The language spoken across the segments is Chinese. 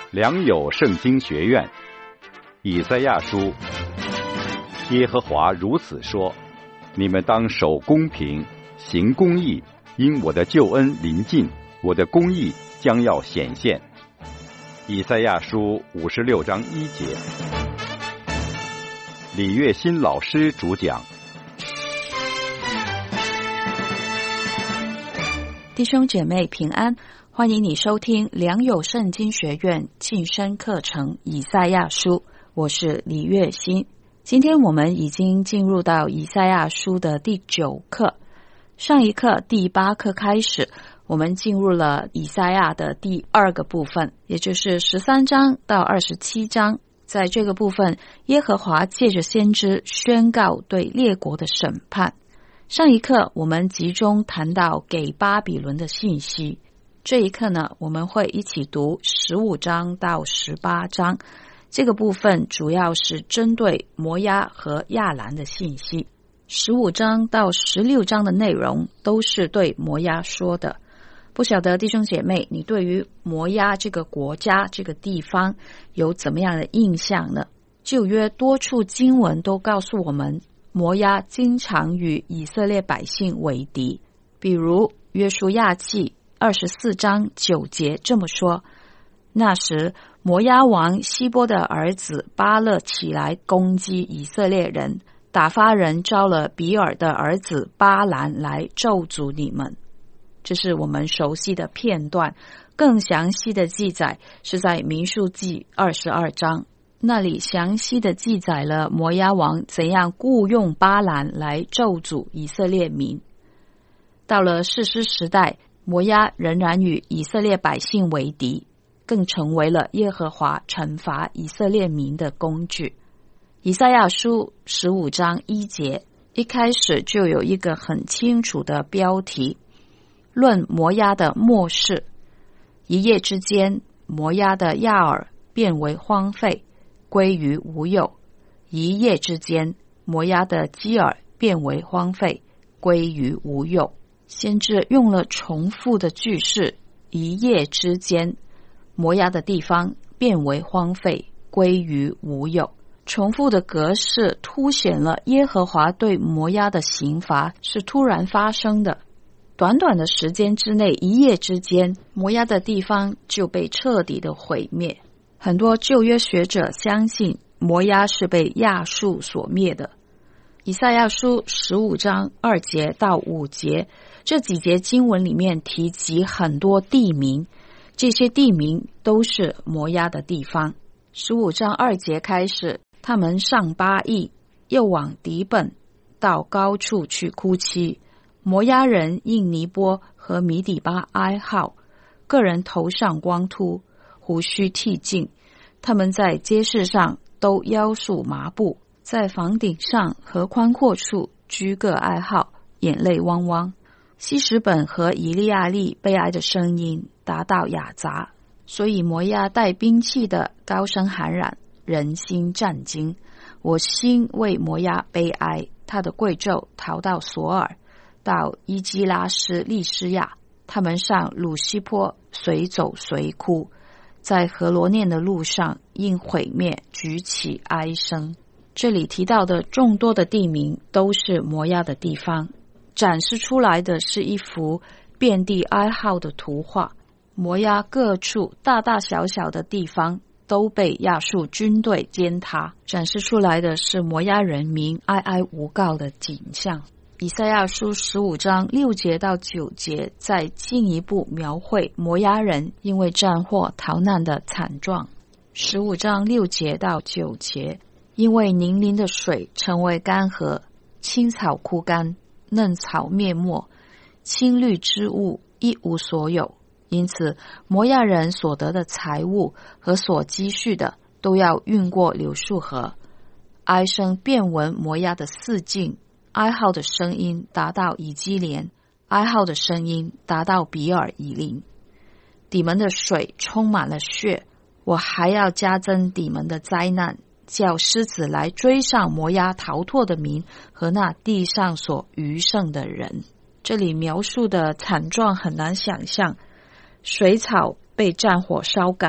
良友圣经学院以赛亚书，耶和华如此说：你们当守公平，行公义，因我的救恩临近，我的公义将要显现。以赛亚书56章1节。李月新老师主讲。 弟兄姐妹平安，欢迎你收听良友圣经学院晋升课程以赛亚书，我是李月新。今天我们已经进入到以赛亚书的第9课，上一课第8课开始，我们进入了以赛亚的第2个部分，也就是13章到27章。在这个部分，耶和华借着先知宣告对列国的审判。上一课我们集中谈到给巴比伦的信息，这一课呢，我们会一起读15章到18章。这个部分主要是针对摩押和亚兰的信息。15章到16章的内容都是对摩押说的。不晓得弟兄姐妹，你对于摩押这个国家这个地方有怎么样的印象呢？旧约多处经文都告诉我们，摩押经常与以色列百姓为敌。比如约书亚记24章9节这么说：那时摩押王希波的儿子巴勒起来攻击以色列人，打发人招了比尔的儿子巴兰来咒诅你们。这是我们熟悉的片段，更详细的记载是在民数记22章，那里详细的记载了摩押王怎样雇用巴兰来咒诅以色列民。到了士师时代，摩押仍然与以色列百姓为敌，更成为了耶和华惩罚以色列民的工具。以赛亚书15章1节一开始就有一个很清楚的标题，论摩押的末世。一夜之间，摩押的亚尔变为荒废，归于无有。一夜之间，摩押的基尔变为荒废，归于无有。先知用了重复的句式，一夜之间，摩押的地方变为荒废，归于无有。重复的格式凸显了耶和华对摩押的刑罚是突然发生的。短短的时间之内，一夜之间，摩押的地方就被彻底的毁灭。很多旧约学者相信摩押是被亚述所灭的。以赛亚书15章2节到5节，这几节经文里面提及很多地名，这些地名都是摩押的地方。15章2节开始，他们上巴益，又往底本，到高处去哭泣。摩押人因尼波和米底巴哀号，个人头上光秃，胡须剃尽，他们在街市上都腰束麻布，在房顶上和宽阔处居个哀号，眼泪汪汪。希实本和以利亚利悲哀的声音达到雅杂，所以摩押带兵器的高声喊嚷，人心战惊。我心为摩押悲哀，他的贵胄逃到索尔，到伊基拉斯利斯亚，他们上鲁西坡，随走随哭，在何罗念的路上因毁灭举起哀声。这里提到的众多的地名都是摩押的地方，展示出来的是一幅遍地哀号的图画。摩押各处大大小小的地方都被亚述军队践踏，展示出来的是摩押人民哀哀无告的景象。以赛亚书15章6节到9节再进一步描绘摩押人因为战祸逃难的惨状。15章6节到9节，因为宁林的水成为干涸，青草枯干，嫩草灭没，青绿之物一无所有，因此摩押人所得的财物和所积蓄的都要运过柳树河。哀声遍闻摩押的四境，哀号的声音达到以基连，哀号的声音达到比尔以林。底门的水充满了血，我还要加增底门的灾难，叫狮子来追上摩押逃脱的民和那地上所余剩的人。这里描述的惨状很难想象，水草被战火烧干了，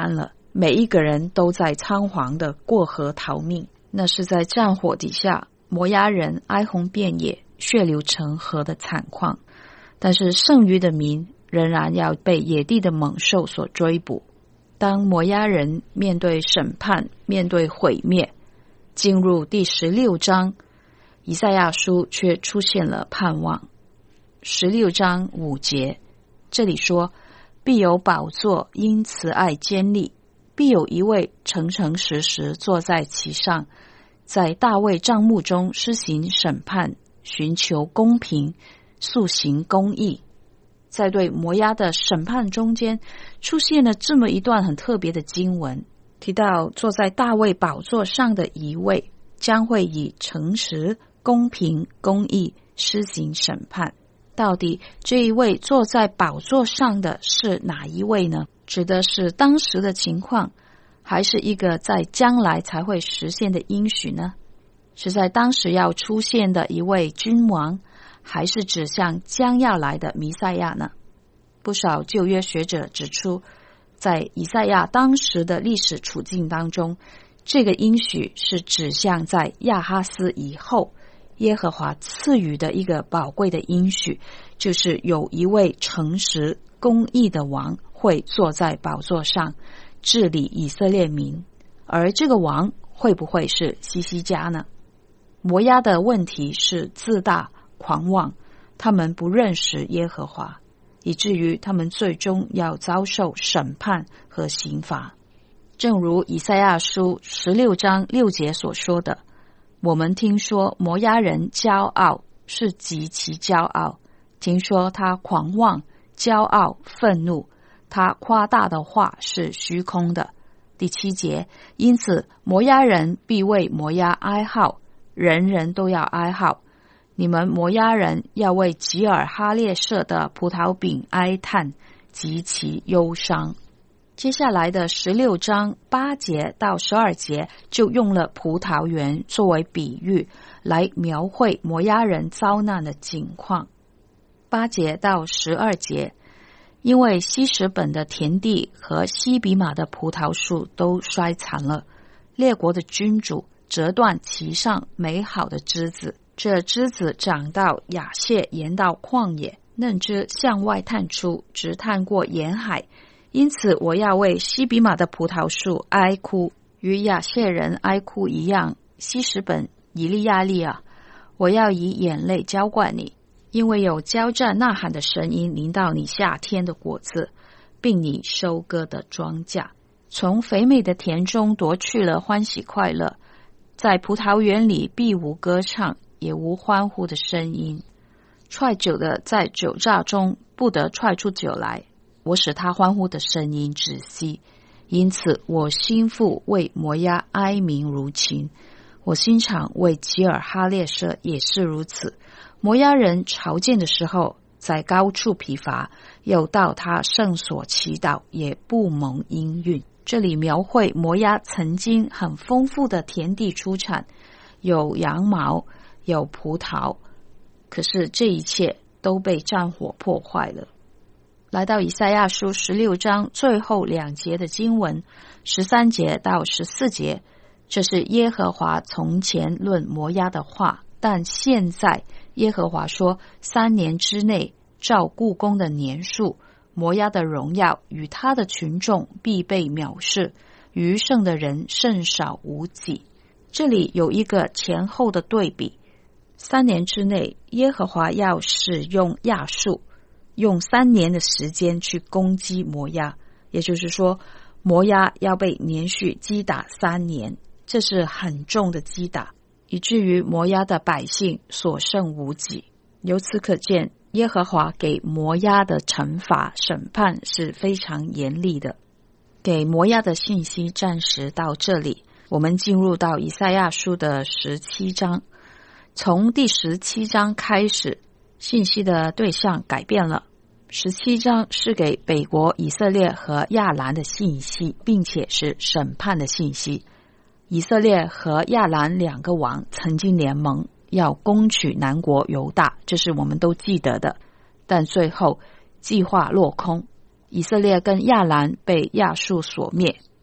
每一个人都在仓皇的过河逃命。那是在战火底下，摩押人哀鸿遍野，血流成河的惨况。但是剩余的民仍然要被野地的猛兽所追捕。当摩押人面对审判，面对毁灭，进入第16章，以赛亚书却出现了盼望。16章5节，这里说，必有宝座因慈爱坚立，必有一位诚诚实实坐在其上，在大卫帐幕中施行审判，寻求公平，速行公义。在对摩押的审判中间，出现了这么一段很特别的经文，提到坐在大卫宝座上的一位将会以诚实、公平、公义施行审判。到底这一位坐在宝座上的是哪一位呢？指的是当时的情况，还是一个在将来才会实现的应许呢？是在当时要出现的一位君王，还是指向将要来的弥赛亚呢？不少旧约学者指出，在以赛亚当时的历史处境当中，这个应许是指向在亚哈斯以后耶和华赐予的一个宝贵的应许，就是有一位诚实公义的王会坐在宝座上治理以色列民。而这个王会不会是西西家呢？摩押的问题是自大狂妄，他们不认识耶和华，以至于他们最终要遭受审判和刑罚。正如以赛亚书16章6节所说的，我们听说摩押人骄傲，是极其骄傲，听说他狂妄、骄傲、愤怒，他夸大的话是虚空的。第7节，因此摩押人必为摩押哀号，人人都要哀号。你们摩押人要为吉尔哈列舍的葡萄饼哀叹，极其忧伤。接下来的16章8节到12节就用了葡萄园作为比喻，来描绘摩押人遭难的景况。8节到12节，因为希实本的田地和西比玛的葡萄树都衰残了，列国的君主折断其上美好的枝子，这枝子长到亚谢延到旷野，嫩枝向外探出，直探过沿海。因此我要为西比玛的葡萄树哀哭，与亚谢人哀哭一样。希实本以利亚利啊，我要以眼泪浇灌你，因为有交战呐喊的声音临到你夏天的果子，并你收割的庄稼。从肥美的田中夺去了欢喜快乐，在葡萄园里必无歌唱，也无欢呼的声音。踹酒的在酒榨中不得踹出酒来，我使他欢呼的声音止息。因此我心腹为摩押哀鸣如琴，我心肠为吉尔哈列舍也是如此。摩押人朝见的时候，在高处疲乏，又到他圣所祈祷，也不蒙应允。这里描绘摩押曾经很丰富的田地出产，有羊毛，有葡萄，可是这一切都被战火破坏了。来到以赛亚书16章最后2节的经文，13节到14节，这是耶和华从前论摩押的话，但现在耶和华说，3年之内照故宫的年数，摩押的荣耀与他的群众必被藐视，余剩的人甚少无几。这里有一个前后的对比，3年之内耶和华要使用亚述，用3年的时间去攻击摩押，也就是说摩押要被连续击打3年，这是很重的击打，以至于摩押的百姓所剩无几。由此可见，耶和华给摩押的惩罚审判是非常严厉的。给摩押的信息暂时到这里，我们进入到以赛亚书的17章。从第17章开始，信息的对象改变了。17章是给北国以色列和亚兰的信息，并且是审判的信息。以色列和亚兰2个王曾经联盟，要攻取南国犹大，这是我们都记得的。但最后计划落空，以色列跟亚兰被亚述所灭。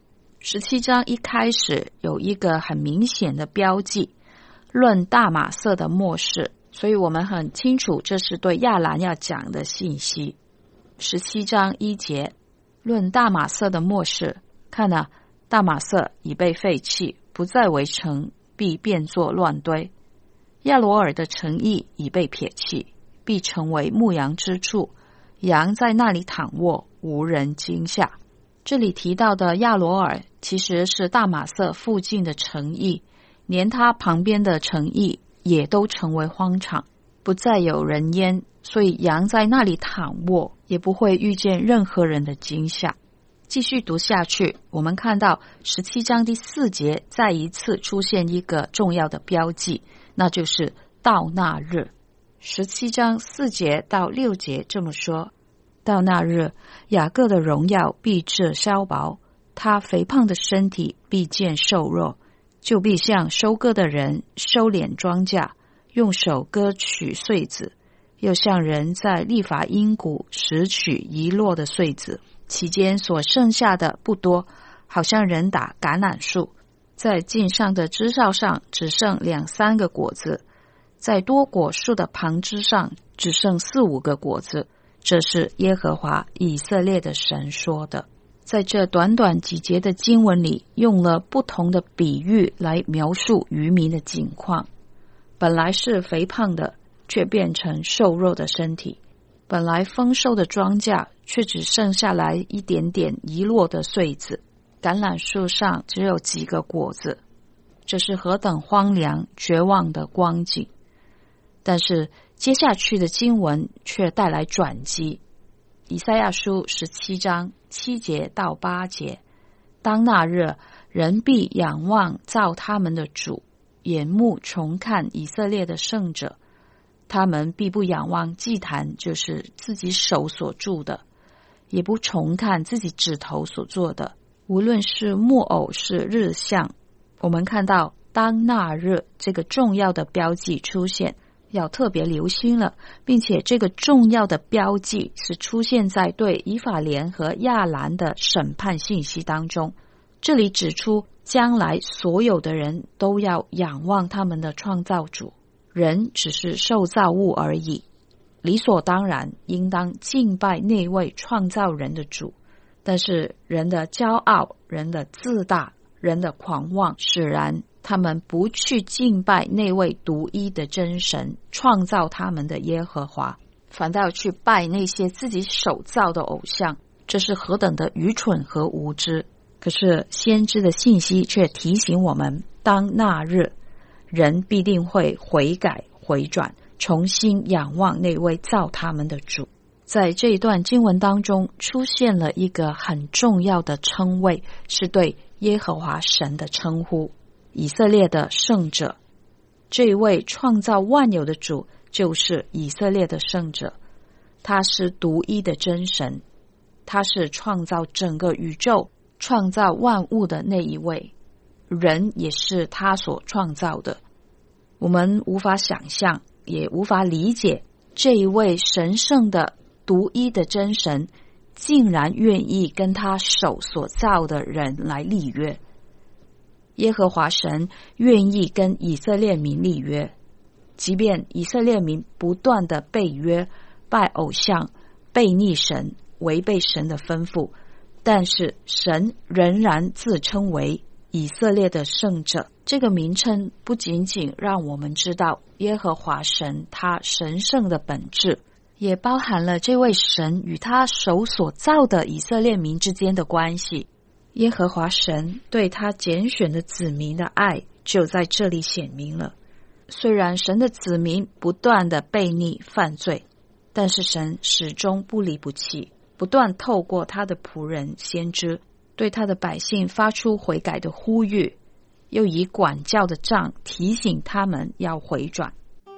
17章一开始有一个很明显的标记，论大马色的末世，所以我们很清楚这是对亚兰要讲的信息。17章1节，论大马色的末世，看啊，大马色已被废弃，不再为城，必变作乱堆。亚罗尔的城邑已被撇弃，必成为牧羊之处，羊在那里躺卧，无人惊吓。这里提到的亚罗尔其实是大马色附近的城邑，连它旁边的城邑也都成为荒场，不再有人烟，所以羊在那里躺卧，也不会遇见任何人的惊吓。继续读下去，我们看到17章第4节再一次出现一个重要的标记，那就是到那日。17章4节到6节这么说，到那日，雅各的荣耀必至消薄，他肥胖的身体必见瘦弱，就必像收割的人收敛庄稼，用手割取穗子，又像人在利乏音谷拾取遗落的穗子，其间所剩下的不多，好像人打橄榄树，在茎上的枝梢上只剩2-3个果子，在多果树的旁枝上只剩4-5个果子。这是耶和华以色列的神说的。在这短短几节的经文里，用了不同的比喻来描述渔民的境况。本来是肥胖的，却变成瘦弱的身体；本来丰收的庄稼，却只剩下来一点点遗落的穗子；橄榄树上只有几个果子。这是何等荒凉绝望的光景！但是接下去的经文却带来转机。以赛亚书17章7节到8节，当那日，人必仰望造他们的主，眼目重看以色列的圣者。他们必不仰望祭坛，就是自己手所铸的，也不重看自己指头所做的，无论是木偶是日像。我们看到当那日这个重要的标记出现，要特别留心了，并且这个重要的标记是出现在对以法莲和亚兰的审判信息当中。这里指出将来所有的人都要仰望他们的创造主，人只是受造物而已，理所当然应当敬拜那位创造人的主。但是人的骄傲，人的自大，人的狂妄，使然他们不去敬拜那位独一的真神，创造他们的耶和华，反倒去拜那些自己手造的偶像，这是何等的愚蠢和无知！可是先知的信息却提醒我们，当那日，人必定会悔改回转，重新仰望那位造他们的主。在这一段经文当中，出现了一个很重要的称谓，是对耶和华神的称呼，以色列的圣者。这位创造万有的主就是以色列的圣者，他是独一的真神，他是创造整个宇宙、创造万物的那一位，人也是他所创造的。我们无法想象，也无法理解，这一位神圣的独一的真神竟然愿意跟他手所造的人来立约。耶和华神愿意跟以色列民立约，即便以色列民不断的背约、拜偶像、背逆神、违背神的吩咐，但是神仍然自称为以色列的圣者。这个名称不仅仅让我们知道耶和华神他神圣的本质，也包含了这位神与他手所造的以色列民之间的关系。耶和华神对他拣选的子民的爱就在这里显明了。虽然神的子民不断的悖逆犯罪，但是神始终不离不弃，不断透过他的仆人先知对他的百姓发出悔改的呼吁，又以管教的杖提醒他们要回转。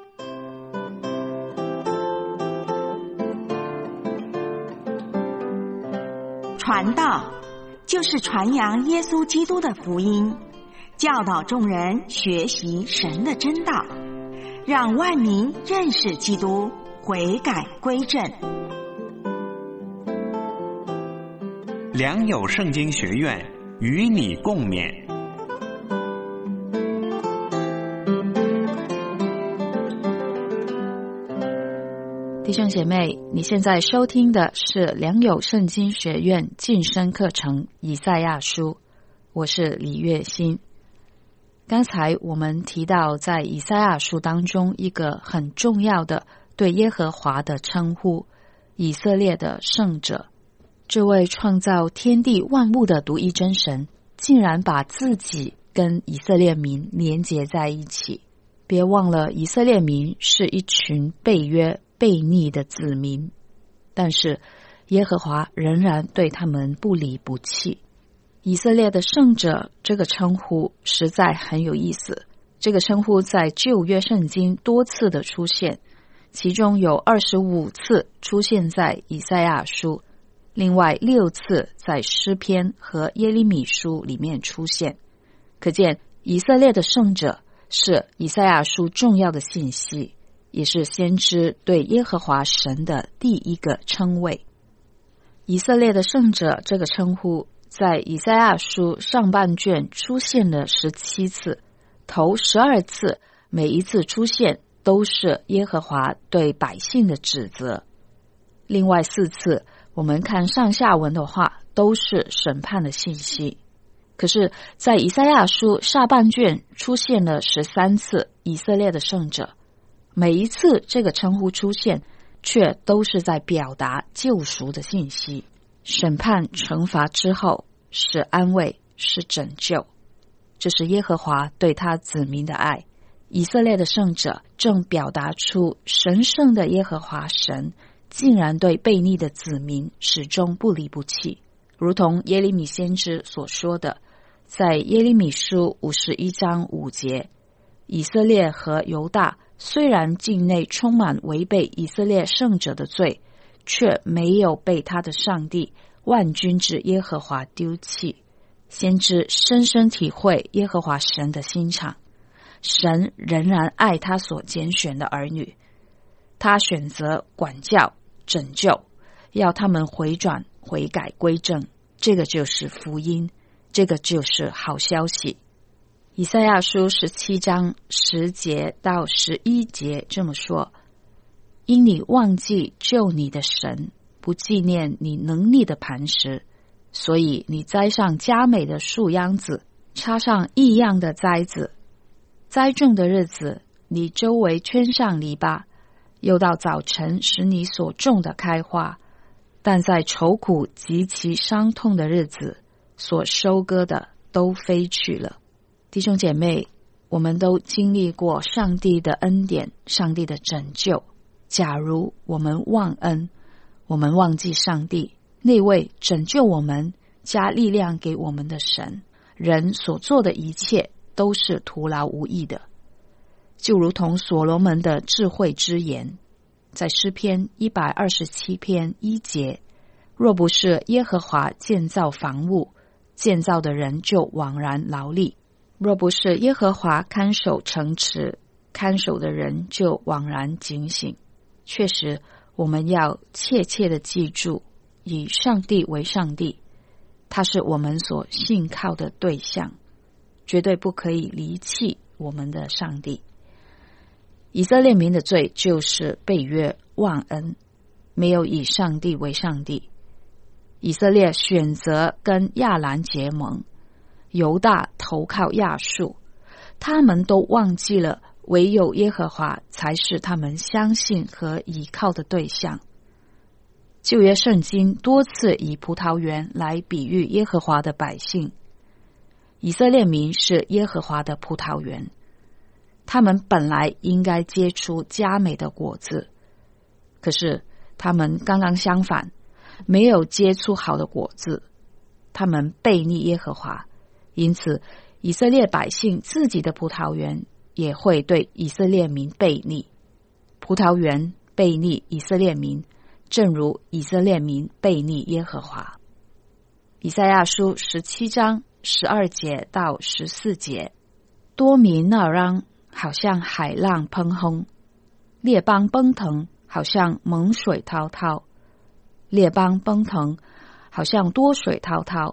传道就是传扬耶稣基督的福音，教导众人学习神的真道，让万民认识基督，悔改归正。 良友圣经学院与你共勉。 弟兄姐妹，你现在收听的是良友圣经学院晋升课程以赛亚书，我是李月欣。刚才我们提到在以赛亚书当中一个很重要的对耶和华的称呼，以色列的圣者。这位创造天地万物的独一真神竟然把自己跟以色列民连结在一起。别忘了，以色列民是一群背约悖逆的子民，但是耶和华仍然对他们不离不弃。以色列的圣者这个称呼实在很有意思，这个称呼在旧约圣经多次的出现，其中有25次出现在以赛亚书，另外6次在诗篇和耶利米书里面出现。可见以色列的圣者是以赛亚书重要的信息，也是先知对耶和华神的第一个称谓。以色列的圣者这个称呼在以赛亚书上半卷出现了17次，头12次每一次出现都是耶和华对百姓的指责，另外4次我们看上下文的话都是审判的信息。可是在以赛亚书下半卷出现了13次以色列的圣者，每一次这个称呼出现却都是在表达救赎的信息，审判惩罚之后是安慰，是拯救，这是耶和华对他子民的爱。以色列的圣者正表达出神圣的耶和华神竟然对悖逆的子民始终不离不弃，如同耶利米先知所说的，在耶利米书51章5节，以色列和犹大虽然境内充满违背以色列圣者的罪，却没有被他的上帝万军之耶和华丢弃。先知深深体会耶和华神的心肠，神仍然爱他所拣选的儿女，他选择管教拯救，要他们回转悔改归正，这个就是福音，这个就是好消息。以赛亚书17章10节到11节这么说，因你忘记救你的神，不纪念你能力的磐石，所以你栽上佳美的树秧子，插上异样的栽子。栽种的日子，你周围圈上篱笆，又到早晨使你所种的开花，但在愁苦极其伤痛的日子，所收割的都飞去了。弟兄姐妹，我们都经历过上帝的恩典，上帝的拯救。假如我们忘恩，我们忘记上帝，那位拯救我们加力量给我们的神，人所做的一切都是徒劳无益的。就如同所罗门的智慧之言，在诗篇127篇1节，若不是耶和华建造房屋，建造的人就枉然劳力；若不是耶和华看守城池，看守的人就枉然警醒。确实，我们要切切的记住，以上帝为上帝，他是我们所信靠的对象，绝对不可以离弃我们的上帝。以色列民的罪就是背约忘恩，没有以上帝为上帝。以色列选择跟亚兰结盟，犹大投靠亚述，他们都忘记了唯有耶和华才是他们相信和依靠的对象。旧约圣经多次以葡萄园来比喻耶和华的百姓，以色列民是耶和华的葡萄园，他们本来应该结出佳美的果子，可是他们刚刚相反，没有结出好的果子，他们悖逆耶和华，因此以色列百姓自己的葡萄园也会对以色列民悖逆。葡萄园悖逆以色列民，正如以色列民悖逆耶和华。以赛亚书17章12节到14节，多民闹嚷，好像海浪喷轰，列邦奔腾，好像猛水滔滔，列邦奔腾，好像多水滔滔，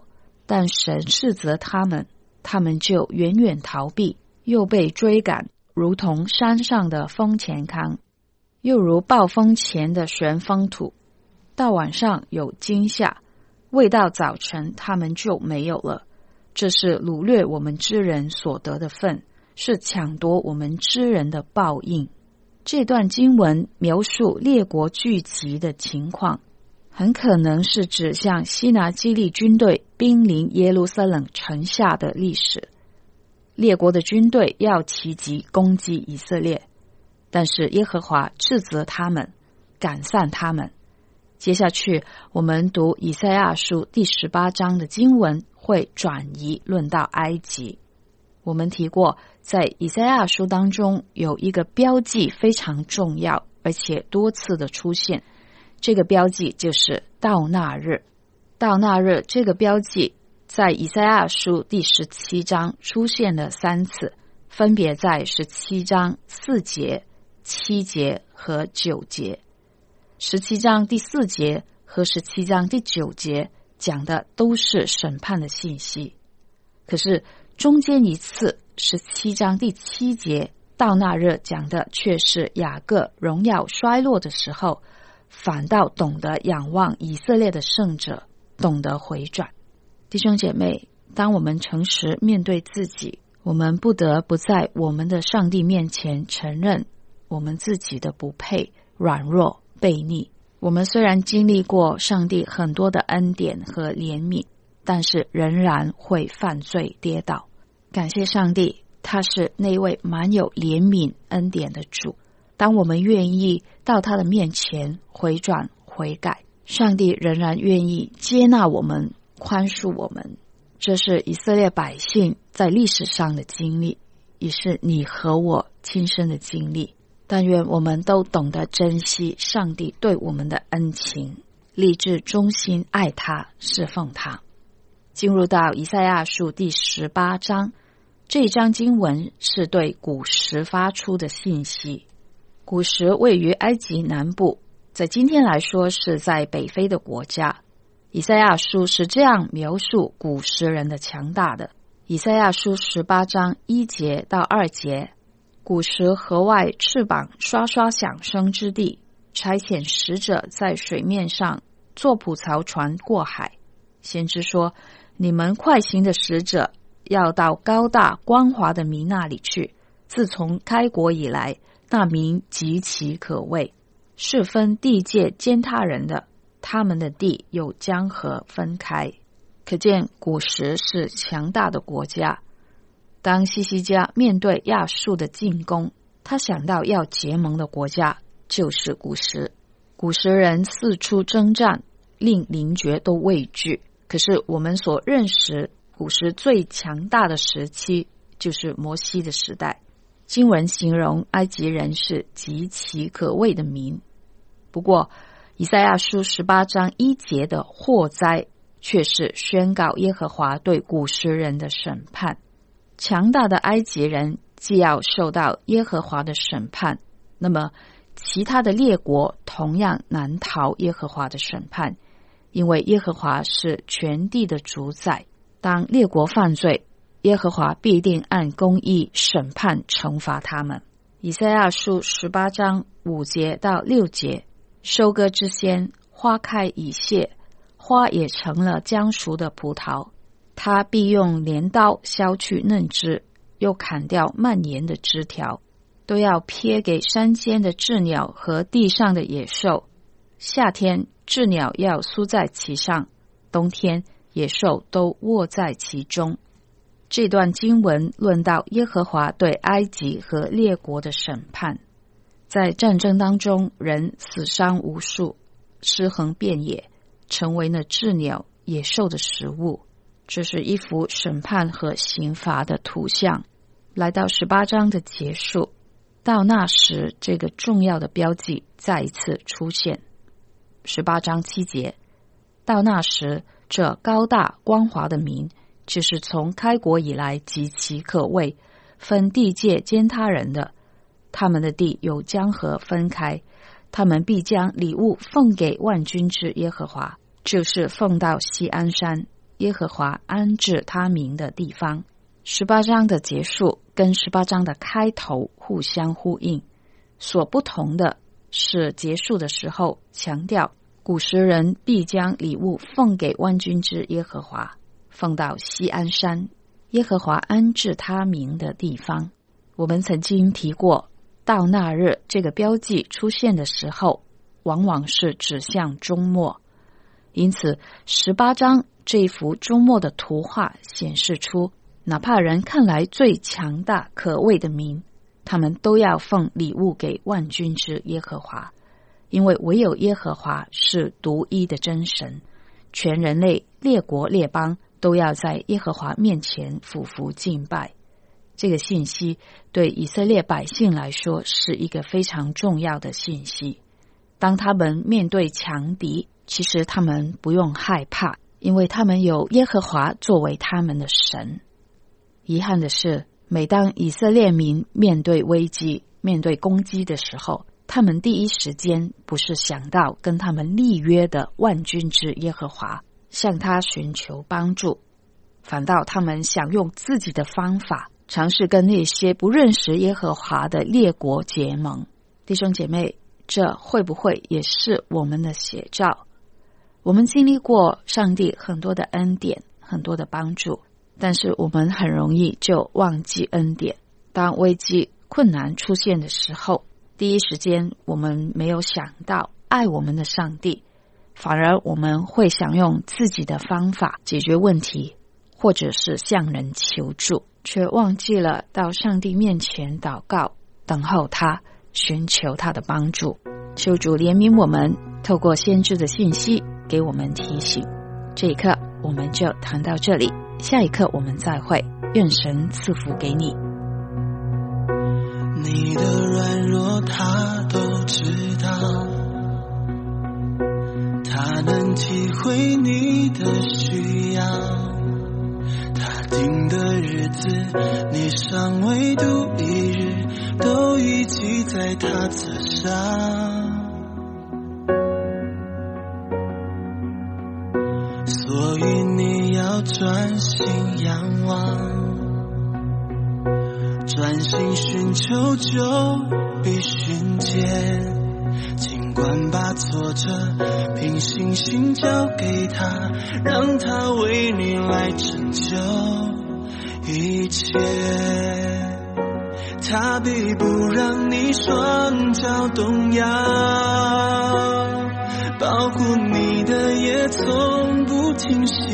但神斥责他们，他们就远远逃避，又被追赶，如同山上的风前糠，又如暴风前的旋风土。到晚上有惊吓，未到早晨他们就没有了。这是掳掠我们之人所得的份，是抢夺我们之人的报应。这段经文描述列国聚集的情况，很可能是指向西拿基立军队兵临耶路撒冷城下的历史。列国的军队要齐集攻击以色列，但是耶和华斥责他们，赶散他们。接下去我们读以赛亚书第18章的经文，会转移论到埃及。我们提过，在以赛亚书当中有一个标记非常重要，而且多次的出现。这个标记就是到那日。到那日这个标记在以赛亚书第17章出现了3次，分别在17章4节、7节和9节。17章第4节和17章第9节讲的都是审判的信息，可是中间一次17章第7节到那日讲的却是雅各荣耀衰落的时候，反倒懂得仰望以色列的圣者，懂得回转。弟兄姐妹，当我们诚实面对自己，我们不得不在我们的上帝面前承认我们自己的不配、软弱、悖逆。我们虽然经历过上帝很多的恩典和怜悯，但是仍然会犯罪跌倒。感谢上帝，他是那位满有怜悯恩典的主。当我们愿意到他的面前回转悔改，上帝仍然愿意接纳我们，宽恕我们。这是以色列百姓在历史上的经历，也是你和我亲身的经历。但愿我们都懂得珍惜上帝对我们的恩情，立志忠心爱他，侍奉他。进入到以赛亚书第18章，这一章经文是对古时发出的信息。古时位于埃及南部，在今天来说是在北非的国家。以赛亚书是这样描述古时人的强大的。以赛亚书18章1节到2节，古时河外翅膀刷刷响声之地，差遣使者在水面上坐蒲槽船过海。先知说，你们快行的使者要到高大光滑的民那里去。自从开国以来，那民极其可畏，是分地界践踏人的，他们的地有江河分开。可见古时是强大的国家。当西西家面对亚述的进攻，他想到要结盟的国家就是古时。古时人四处征战，令邻国都畏惧。可是我们所认识古时最强大的时期就是摩西的时代。经文形容埃及人是极其可畏的民。不过以赛亚书18章1节的祸灾却是宣告耶和华对古时人的审判。强大的埃及人既要受到耶和华的审判，那么其他的列国同样难逃耶和华的审判，因为耶和华是全地的主宰。当列国犯罪，耶和华必定按公义审判惩罚他们。以赛亚书18章5节到6节，收割之先，花开已谢，花也成了将熟的葡萄。他必用镰刀削去嫩枝，又砍掉蔓延的枝条，都要撇给山间的鸷鸟和地上的野兽。夏天鸷鸟要宿在其上，冬天野兽都卧在其中。这段经文论到耶和华对埃及和列国的审判。在战争当中，人死伤无数，尸横遍野，成为了鸷鸟、野兽的食物。这是一幅审判和刑罚的图像。来到18章的结束，到那时这个重要的标记再一次出现。18章7节，到那时这高大光滑的民，就是从开国以来极其可畏，分地界践踏人的，他们的地有江河分开，他们必将礼物奉给万军之耶和华，就是奉到锡安山， 耶和华安置他名的地方。18章的结束跟18章的开头互相呼应，所不同的是结束的时候强调古时人必将礼物奉给万军之耶和华，奉到锡安山，耶和华安置他名的地方。我们曾经提过，到那日这个标记出现的时候，往往是指向终末，因此18章这一幅终末的图画显示出，哪怕人看来最强大可畏的民，他们都要奉礼物给万军之耶和华，因为唯有耶和华是独一的真神，全人类列国列邦都要在耶和华面前俯伏敬拜。这个信息对以色列百姓来说是一个非常重要的信息。当他们面对强敌，其实他们不用害怕，因为他们有耶和华作为他们的神。遗憾的是，每当以色列民面对危机、面对攻击的时候，他们第一时间不是想到跟他们立约的万军之耶和华，向他寻求帮助，反倒他们想用自己的方法，尝试跟那些不认识耶和华的列国结盟。弟兄姐妹，这会不会也是我们的写照？我们经历过上帝很多的恩典，很多的帮助，但是我们很容易就忘记恩典。当危机困难出现的时候，第一时间我们没有想到爱我们的上帝，反而我们会想用自己的方法解决问题，或者是向人求助，却忘记了到上帝面前祷告，等候他，寻求他的帮助。求主怜悯我们，透过先知的信息给我们提醒。这一刻我们就谈到这里，下一刻我们再会，愿神赐福给你。 你的软弱他都知道，他能体会你的需要，他定的日子你尚未度一日，都已记在他册上。所以你要专心仰望，专心寻求就必寻见。尽管把挫折凭信心交给他，让他为你来拯救一切。他必不让你双脚动摇，保护你的也从不停歇。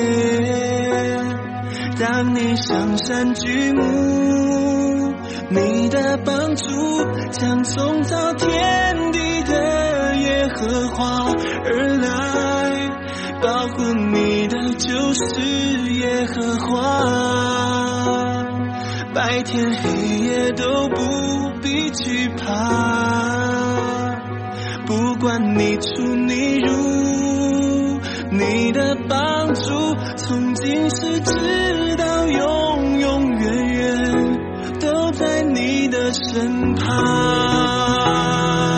当你向山举目，你的帮助将从造天地的耶和华而来，保护你的就是耶和华，白天黑夜都不必惧怕。不管你出你入，你的帮助从今世直到永永远远都在你的身旁。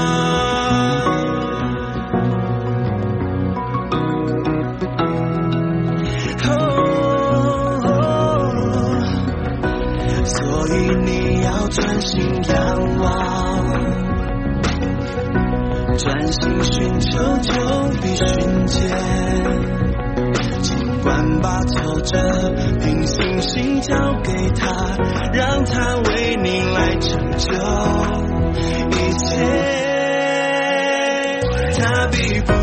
所以你要专心仰望，专心寻求就必寻见。尽管把挫折凭信心交给他，让他为你来成就一切。他必不